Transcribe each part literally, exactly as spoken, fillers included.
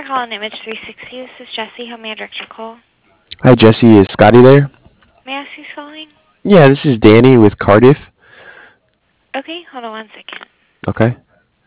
calling Image three sixty. This is Jesse. How may I direct your call? Hi, Jesse. Is Scotty there? May I ask who's calling? Yeah, this is Danny with Cardiff. Okay, hold on one second. Okay.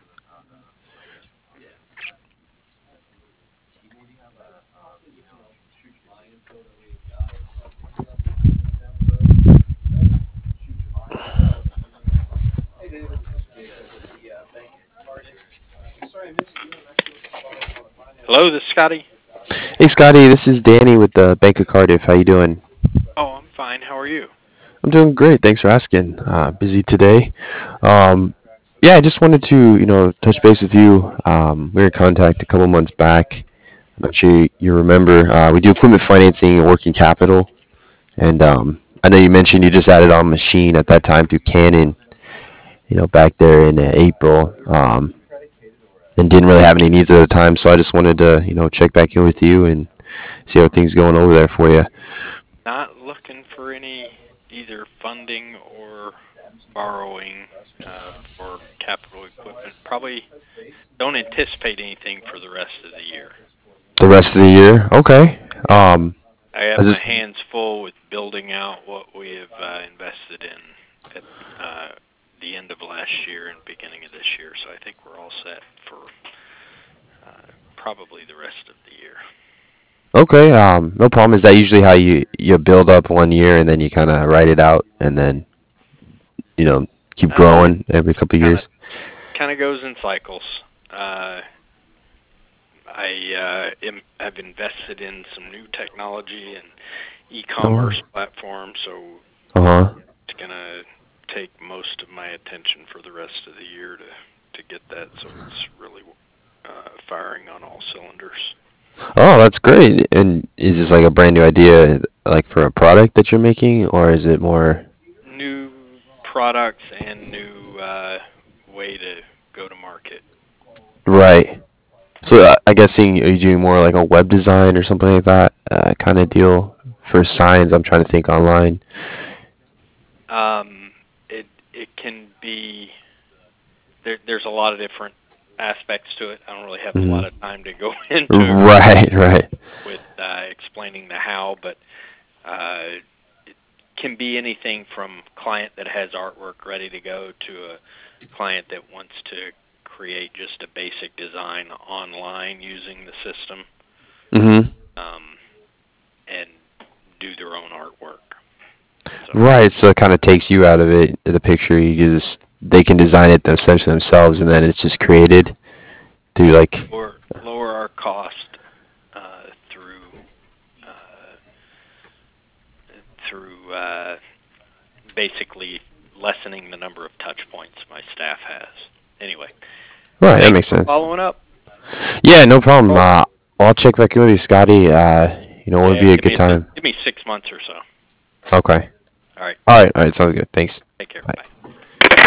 Hello, this is Scotty. Hey, Scotty. This is Danny with the Bank of Cardiff. How you doing? Oh, I'm fine. How are you? I'm doing great. Thanks for asking. Uh, busy today. Um, yeah, I just wanted to, you know, touch base with you. Um, we were in contact a couple months back. I'm not sure you remember. Uh, we do equipment financing and working capital. And um, I know you mentioned you just added on machine at that time through Canon, you know, back there in uh, April. Um, and didn't really have any needs at the time, so I just wanted to, you know, check back in with you and see how things going over there for you. Not looking for any either funding or borrowing uh, for capital equipment. Probably don't anticipate anything for the rest of the year. The rest of the year, okay. Um, I have I my just hands full with building out what we have uh, invested in at uh, the end of last year and beginning of this year, so I think we're all set for uh, probably the rest of the year. okay. Um, no problem. Is that usually how you you build up one year and then you kind of write it out and then you know keep Uh, growing every couple of kind of years? kind of goes in cycles. Uh, I uh, am, have invested in some new technology and Oh. e-commerce platforms, so Uh huh. it's gonna take most of my attention for the rest of the year to to get that, so it's really uh, firing on all cylinders. Oh, that's great. And is this like a brand new idea, like for a product that you're making, or is it more? New products and new uh, way to go to market. Right. So uh, I guessing are you doing more like a web design or something like that uh, kind of deal for signs? I'm trying to think online. Um, it it can be there, there's a lot of different aspects to it. I don't really have a Hmm. lot of time to go into it right Right, right. with uh, explaining the how, but uh, it can be anything from client that has artwork ready to go to a client that wants to create just a basic design online using the system Hmm. um, and do their own artwork. So, Right, so it kind of takes you out of it, the picture. You just they can design it essentially themselves, and then it's just created through like. lower lower our cost uh, through uh, through uh, basically lessening the number of touch points my staff has. Anyway, Right, that thanks makes for sense. following up. Yeah, no problem. Oh, Uh, I'll check back in with you, Scotty. Uh, you know, it would yeah, be a give good me time. give me six months or so. Okay. All right, All right, all right, sounds good. Thanks. take care. Bye. Bye.